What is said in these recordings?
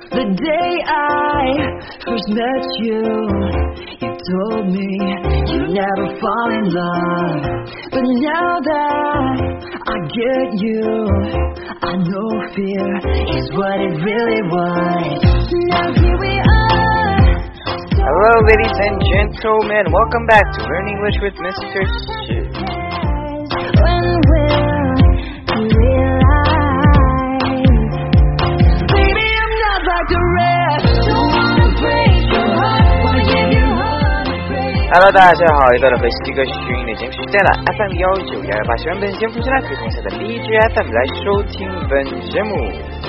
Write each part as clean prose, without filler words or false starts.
The day I first met you, you told me you'd never fall in love. But now that I get you, I know fear is what it really was. Now here we are. Hello, ladies and gentlemen. Welcome back to Learn English with Mr. Shi. When will you realize? Baby, I'm not like the rest. Don't wanna break your heart, wanna give your heart a break. Hello， 大家好，又到了和西哥学英语的节目时间了。FM 19128，喜欢本节目下来可以同下的荔枝 FM 来收听本节目。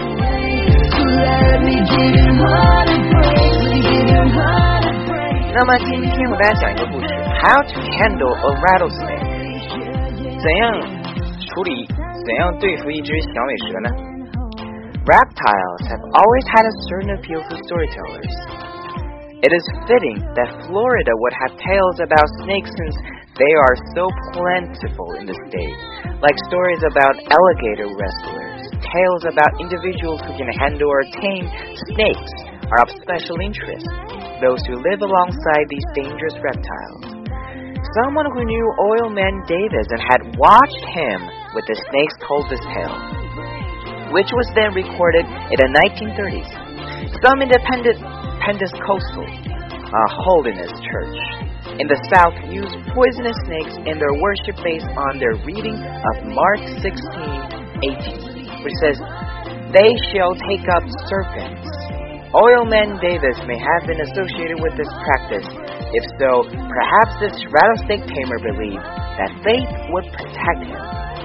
那么今天我给大家讲一个故事 How to handle a rattlesnake 怎样处理怎样对付一只响尾蛇呢 Reptiles have always had a certain appeal to storytellers. It is fitting that Florida would have tales about snakes since they are so plentiful in the state, like stories about alligator wrestlers. Tales about individuals who can handle or tame snakes are of special interest. Those who live alongside these dangerous reptiles. Someone who knew Oil Man Davis and had watched him with the snakes told this tale, which was then recorded in the 1930s. Some independent Pentecostal holiness church in the South used poisonous snakes in their worship based on their reading of Mark 16:18, which says, "They shall take up serpents." Oil Man Davis may have been associated with this practice. If so, perhaps this rattlesnake tamer believed that faith would protect him.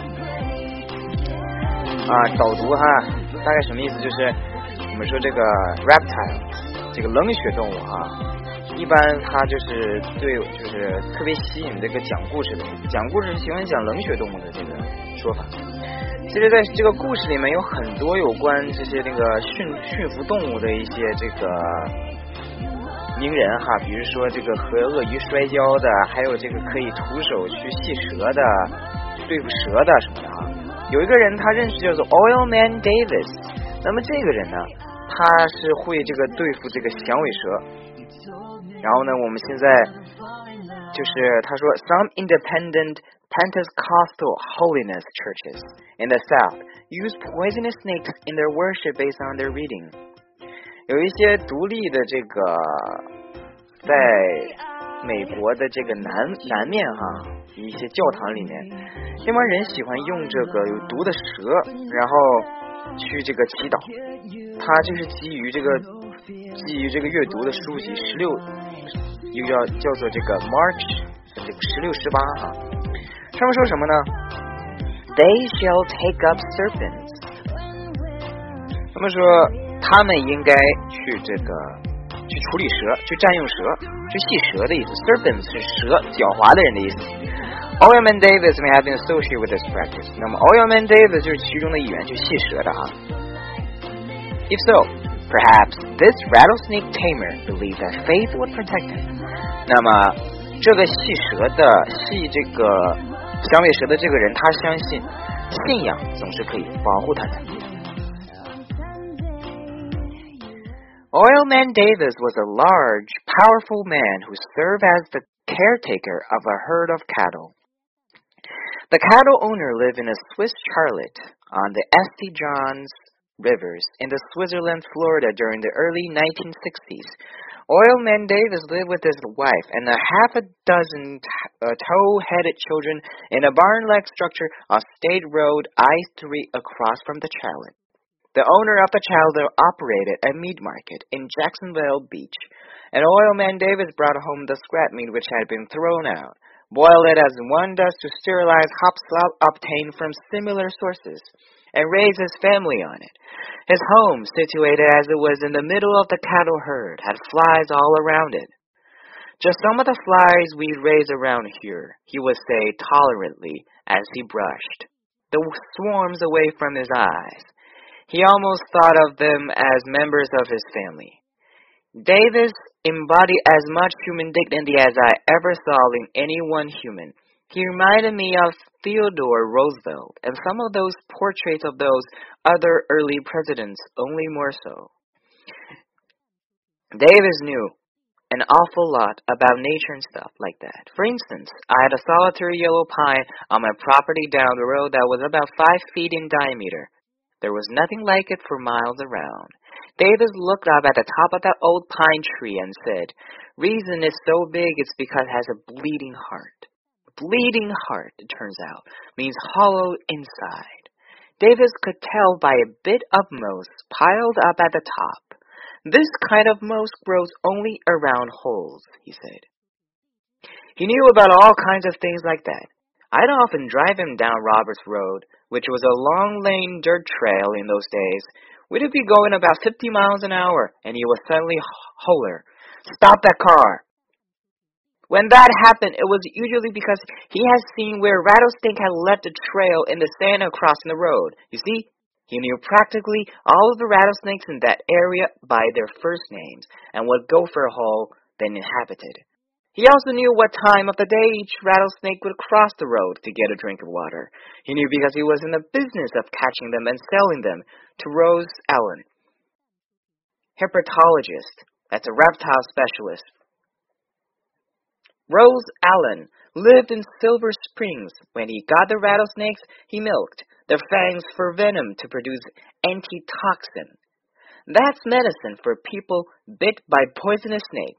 导读哈，大概什么意思？就是我们说这个 reptile， 这个冷血动物哈，一般它就是就是特别吸引这个讲故事的人，讲故事喜欢讲冷血动物的这个说法。其实在这个故事里面有很多有关这些那个驯服动物的一些这个名人哈，比如说这个和鳄鱼摔跤的，还有这个可以徒手去戏蛇的，对付蛇的什么的哈。有一个人他认识叫做 Oil Man Davis， 那么这个人呢，他是会这个对付这个响尾蛇。然后呢，我们现在就是他说 Some independent Pentecostal holiness churches in the South use poisonous snakes in their worship based on their reading. 有一些独立的这个在美国的这个南面哈，一些教堂里面，那帮人喜欢用这个有毒的蛇，然后去这个祈祷。他就是基于这个阅读的书籍16，一个叫做这个 March 这个16、18哈。上面说什么呢 ？They shall take up serpents。他们说他们应该去去处理蛇，去占用蛇，去戏蛇的意思。Serpents 是蛇，狡猾的人的意思。Oil Man Davis may have been associated with this practice。那么 Oil Man Davis 就是其中的一员，去戏蛇的哈。If so, perhaps this rattlesnake tamer believed that faith would protect him。那么这个戏这个响尾蛇的这个人，他相信信仰总是可以保护他的。Oil Man Davis was a large, powerful man who served as the caretaker of a herd of cattle. The cattle owner lived in a Swiss Charlotte on the St. John's rivers in the Switzerland, Florida during the early 1960s. Oil Man Davis lived with his wife and a half a dozen tow-headed children in a barn-like structure on State Road I-3 across from the Charlotte. The owner of the Charlotte operated a meat market in Jacksonville Beach, and Oil Man Davis brought home the scrap meat which had been thrown out, boiled it as one does to sterilize hops obtained from similar sources, and raised his family on it. His home, situated as it was in the middle of the cattle herd, had flies all around it. Just some of the flies we raise around here, he would say tolerantly as he brushed the swarms away from his eyes. He almost thought of them as members of his family. Davis embodied as much human dignity as I ever saw in any one human. He reminded me of Theodore Roosevelt and some of those portraits of those other early presidents, only more so. Davis knew an awful lot about nature and stuff like that. For instance, I had a solitary yellow pine on my property down the road that was about 5 feet in diameter. There was nothing like it for miles around. Davis looked up at the top of that old pine tree and said, "Reason it's so big it's because it has a bleeding heart." Bleeding heart, it turns out, means hollow inside. Davis could tell by a bit of moss piled up at the top. This kind of moss grows only around holes, he said. He knew about all kinds of things like that. I'd often drive him down Roberts Road, which was a long lane dirt trail in those days. We'd be going about 50 miles an hour, and he would suddenly holler, "Stop that car!" When that happened, it was usually because he had seen where a rattlesnake had left a trail in the sand across the road. You see, he knew practically all of the rattlesnakes in that area by their first names and what gopher hole they inhabited. He also knew what time of the day each rattlesnake would cross the road to get a drink of water. He knew because he was in the business of catching them and selling them to Rose Allen, herpetologist. That's a reptile specialist. Rose Allen lived in Silver Springs. When he got the rattlesnakes, he milked their fangs for venom to produce antitoxin. That's medicine for people bit by poisonous snake.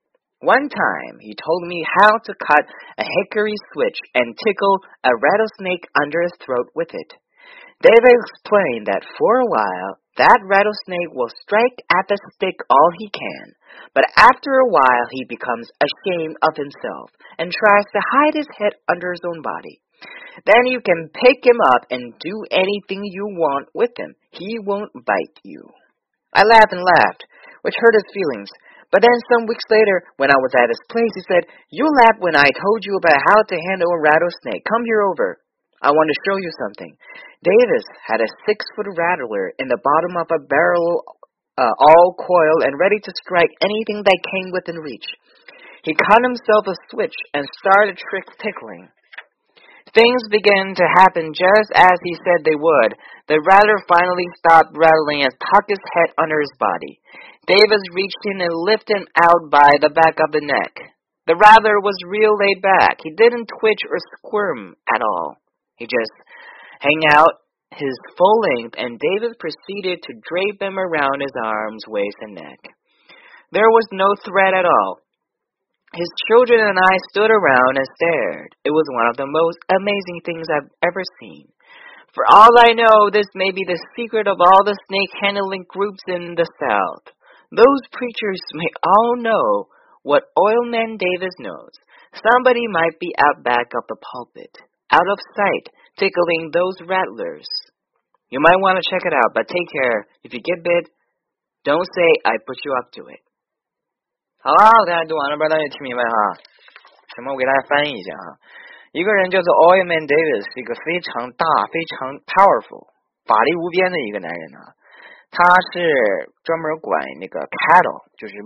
One time, he told me how to cut a hickory switch and tickle a rattlesnake under his throat with it. David explained that for a while, that rattlesnake will strike at the stick all he can, but after a while he becomes ashamed of himself and tries to hide his head under his own body. Then you can pick him up and do anything you want with him. He won't bite you. I laughed and laughed, which hurt his feelings. But then some weeks later, when I was at his place, he said, "You laughed when I told you about how to handle a rattlesnake. Come here over. I want to show you something." Davis had a 6-foot rattler in the bottom of a barrel, all coiled and ready to strike anything that came within reach. He cut himself a switch and started tickling. Things began to happen just as he said they would. The rattler finally stopped rattling and tucked his head under his body. Davis reached in and lifted him out by the back of the neck. The rattler was real laid back. He didn't twitch or squirm at all. He just hung out his full length, and Davis proceeded to drape him around his arms, waist, and neck. There was no threat at all. His children and I stood around and stared. It was one of the most amazing things I've ever seen. For all I know, this may be the secret of all the snake-handling groups in the South. Those preachers may all know what Oilman Davis knows. Somebody might be out back of the pulpit, out of sight, tickling those rattlers. You might want to check it out, but take care. If you get bit, don't say I put you up to it. 好了，大家读完了，不知道大家听明白哈？什么？我给大家翻译一下哈。一个人叫做 Oilman Davis， 是一个非常大、非常 powerful、法力无边的一个男人啊。他是专门管那个 cattle， 就是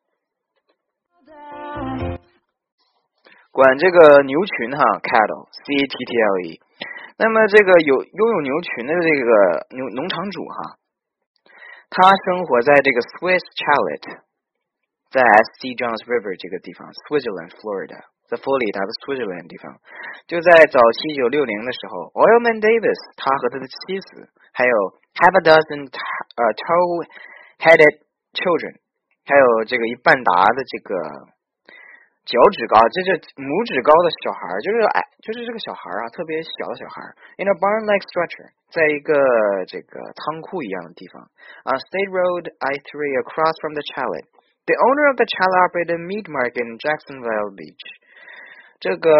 管这个牛群哈 ，cattle C-A-T-T-L-E。那么这个拥有牛群的这个农场主哈，他生活在这个 Swiss Chalet， 在 St. John's River 这个地方 ，Switzerland Florida， 在佛罗里达的 Switzerland 地方。就在早期1960的时候 ，Oilman Davis 他和他的妻子还有 half a dozen toe-headed children， 还有这个一半打的这个脚趾高，这是拇指高的小孩，就是这个小孩啊，特别小的小孩。In a barn-like structure， 在一个这个仓库一样的地方。On State Road I-3 across from the chalet. The owner of the chalet operated a meat market in Jacksonville Beach. 这个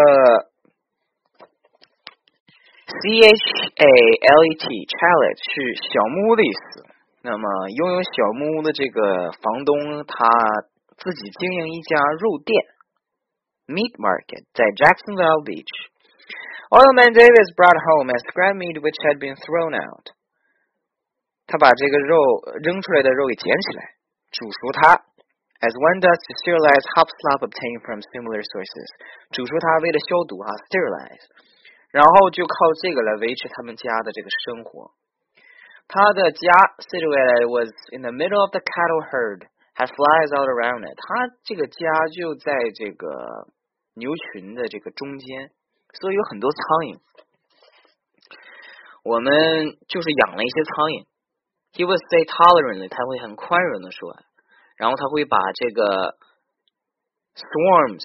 C-H-A-L-E-T chalet 是小木屋的意思。那么拥有小木屋的这个房东，他自己经营一家肉店。Meat market 在 Jacksonville Beach. Oilman Davis brought home a scrap meat which had been thrown out. 他把这个肉扔出来的肉给捡起来，煮熟它。As one does to sterilize hop slop obtained from similar sources. 煮熟它为了消毒哈 sterilize. 然后就靠这个来维持他们家的这个生活。他的家 situated was in the middle of the cattle herd ，had flies all around it。它这个家就在这个牛群的这个中间，所以有很多苍蝇。我们就是养了一些苍蝇。He would say tolerantly， 他会很宽容的说，然后他会把这个 swarms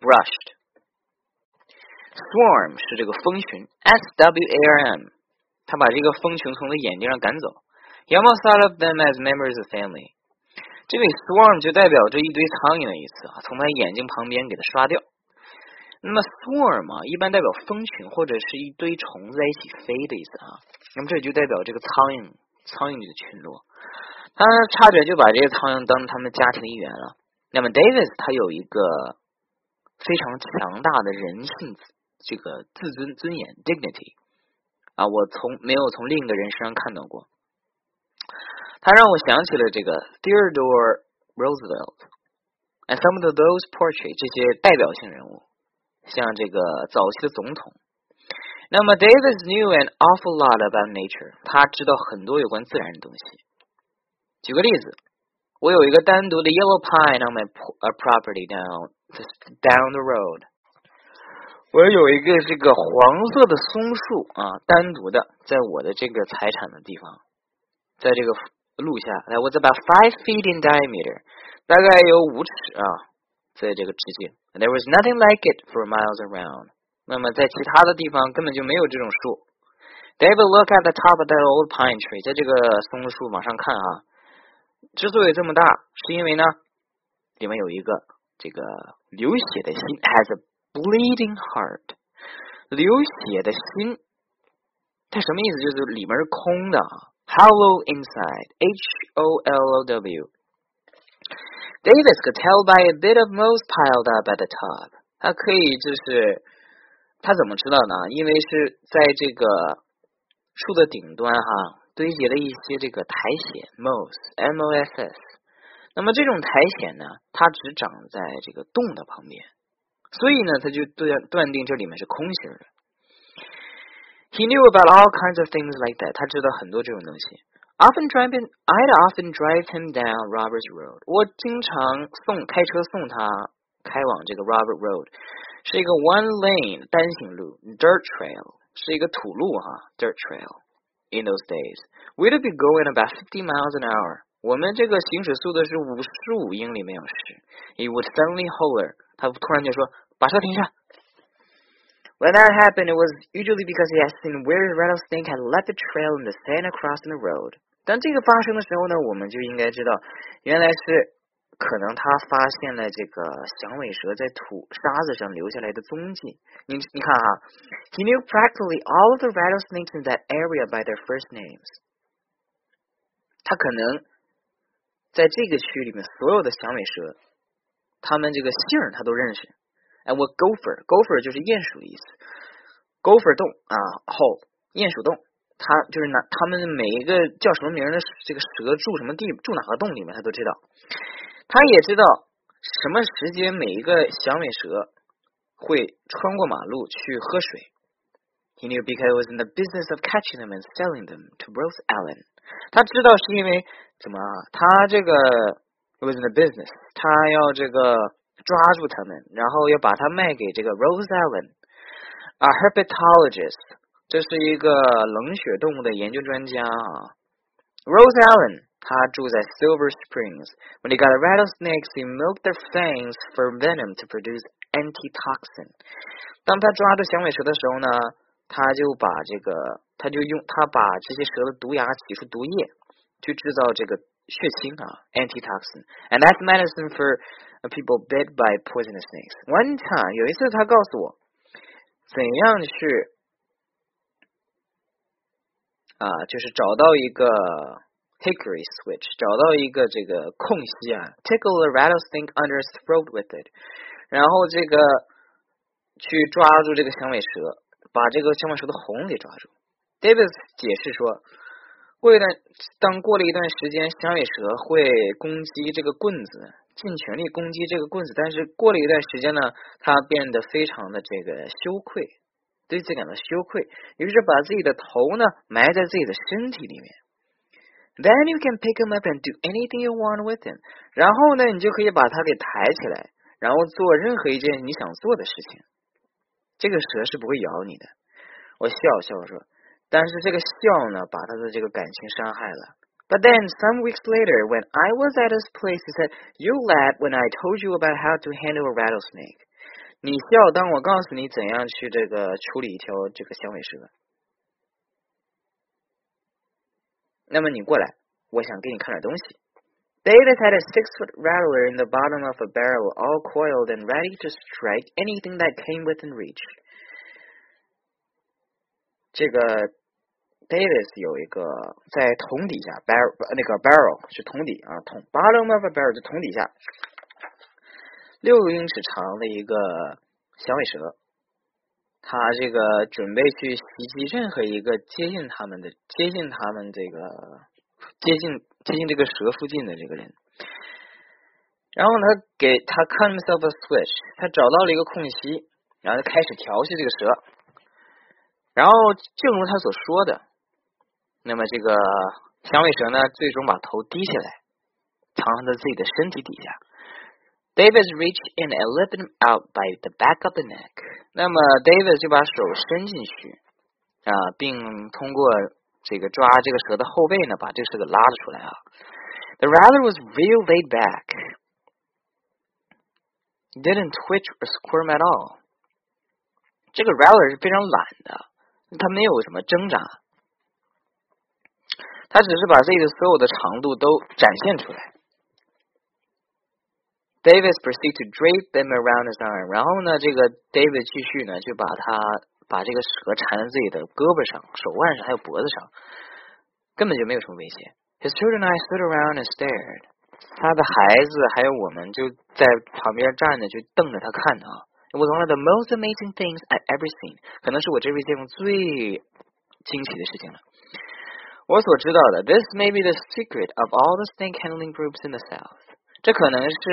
brushed。Swarm 是这个蜂群 ，SWARM， 他把这个蜂群从他眼睛上赶走。He almost thought of them as members of family。这里 swarm 就代表着一堆苍蝇的意思啊，从他眼睛旁边给他刷掉。那么 swarm 一般代表蜂群或者是一堆虫在一起飞的意思啊。那么这就代表这个苍蝇的群落。他差点就把这些苍蝇当他们家庭的一员了。那么 Davis 他有一个非常强大的人性这个自尊严 dignity 啊，我没有从另一个人身上看到过。他让我想起了这个 Theodore Roosevelt and some of those portraits 这些代表性人物，像这个早期的总统。那么 Davis knew an awful lot about nature， 他知道很多有关自然的东西。举个例子，我有一个单独的 yellow pine on my property down the road。我有一个这个黄色的松树啊，单独的在我的这个财产的地方，在这个路下 ，that was about 5 feet in diameter， 大概有5尺啊，在这个直径。There was nothing like it for miles around。那么在其他的地方根本就没有这种树。David looked at the top of that old pine tree， 在这个松树往上看啊，之所以这么大，是因为呢，里面有一个这个流血的心 ，has a bleeding heart， 流血的心，它什么意思？就是里面是空的 ，hollow inside， HOLOW。Davis could tell by a bit of moss piled up at the top， 他可以就是他怎么知道呢？因为是在这个树的顶端堆积了一些这个苔藓 moss，MOSS。那么这种苔藓呢，它只长在这个洞的旁边，所以呢，他就断定这里面是空心的。He knew about all kinds of things like that， 他知道很多这种东西。I'd often drive him down Roberts Road， 我经常开车送他开往这个 Robert Road， 是一个 one lane 单行路 dirt trail， 是一个土路dirt trail。In those days, we'd be going about 50 miles an hour. 我们这个行驶速度是55英里每小时。He would suddenly holler， 他突然就说：“把车停下。” When that happened, it was usually because he had seen where his rattlesnake had left the trail and the sand across the road. 当这个发生的时候呢，我们就应该知道，原来是可能他发现了这个响尾蛇在沙子上留下来的踪迹。你看he knew practically all of the rattlesnakes in that area by their first names。他可能在这个区里面所有的响尾蛇，他们这个姓他都认识。我 gopher 就是鼹鼠的意思 ，gopher 洞hole 鼹鼠洞，他就是他们每一个叫什么名的这个蛇住哪个洞里面他都知道。他也知道什么时间每一个响尾蛇会穿过马路去喝水。He knew because he was in the business of catching them and selling them to Rose Allen。他知道是因为怎么他这个 was in the business， 他要这个抓住他们，然后要把它卖给这个 Rose Allen，a herpetologist， 这是一个冷血动物的研究专家Rose Allen。他住在 Silver Springs. When he got the rattlesnakes, he milked their fangs for venom to produce antitoxin. 当他抓住响尾蛇的时候呢，他把这些蛇的毒牙挤出毒液，去制造这个血清antitoxin. And that's medicine for people bit by poisonous snakes. One time， 有一次他告诉我，怎样去就是找到一个hickory switch， 找到一个这个空隙tickle a rattlesnake under its throat with it， 然后这个去抓住这个响尾蛇，把这个响尾蛇的喉给抓住。Davis 解释说，当过了一段时间，响尾蛇会攻击这个棍子，尽全力攻击这个棍子，但是过了一段时间呢，它变得非常的这个羞愧，对自己感到羞愧，于是把自己的头呢埋在自己的身体里面。 Then you can pick him up and do anything you want with him. 然后呢，你就可以把他给抬起来，然后做任何一件你想做的事情。这个蛇是不会咬你的。我笑说，但是这个笑呢，把他的这个感情伤害了。But then, some weeks later, when I was at his place, he said, "You laughed when I told you about how to handle a rattlesnake." 你笑，当我告诉你怎样去这个处理一条这个响尾蛇。那么你过来，我想给你看点东西。Davis had a 6-foot rattler in the bottom of a barrel, all coiled and ready to strike anything that came within reach. 这个 Davis 有一个在桶底下 那个 barrel 是桶底啊，桶 bottom of a barrel 就桶底下6英尺长的一个响尾蛇，他这个准备去袭击任何一个接近他们这个接近这个蛇附近的这个人。然后他cut himself a switch， 他找到了一个空隙，然后他开始调戏这个蛇。然后正如他所说的，那么这个响尾蛇呢，最终把头低下来，藏在自己的身体底下。Davis reached in and lifted him out by the back of the neck。那么 Davis 就把手伸进去并通过这个抓这个蛇的后背呢，把这个蛇给拉了出来啊。The rattler was real laid back. He didn't twitch or squirm at all. 这个 rattler 是非常懒的，他没有什么挣扎，他只是把自己的所有的长度都展现出来。Davis proceeded to drape them around his arm。 然后呢，这个 David 继续呢，就把这个蛇缠在自己的胳膊上、手腕上还有脖子上，根本就没有什么威胁。His children and I stood around and stared。 他的孩子还有我们就在旁边站着，就瞪着他看啊。It was one of the most amazing things I've ever seen。 可能是我这辈子见过最惊奇的事情了。我所知道的 ，This may be the secret of all the snake handling groups in the South。 这可能是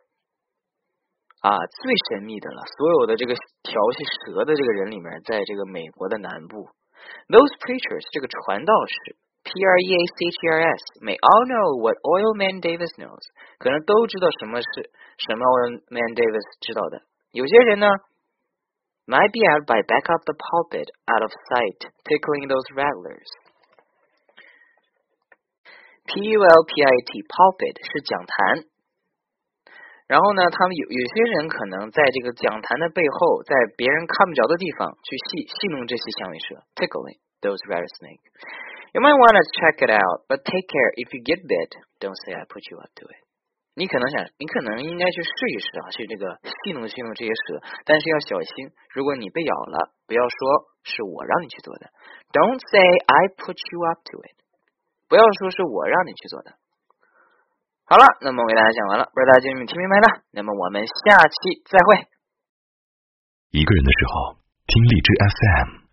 最神秘的了，所有的这个调戏蛇的这个人里面，在这个美国的南部 ，Those preachers 这个传道士 ，Preachers may all know what Oil Man Davis knows， 可能都知道什么 Oil Man Davis 知道的。有些人呢 ，might be out by back of the pulpit, out of sight, tickling those rattlers。 Pulpit pulpit 是讲坛。然后呢，他们有些人可能在这个讲坛的背后，在别人看不着的地方去戏弄这些响尾蛇 ，tickling those rattlesnakes. You might want to check it out, but take care. If you get bit, don't say I put you up to it. 你可能应该去试一试去这个戏弄这些蛇，但是要小心，如果你被咬了，不要说是我让你去做的 ，Don't say I put you up to it. 不要说是我让你去做的。好了，那么为大家讲完了，不知道大家听明白呢？那么我们下期再会。 一个人的时候，听荔枝 FM。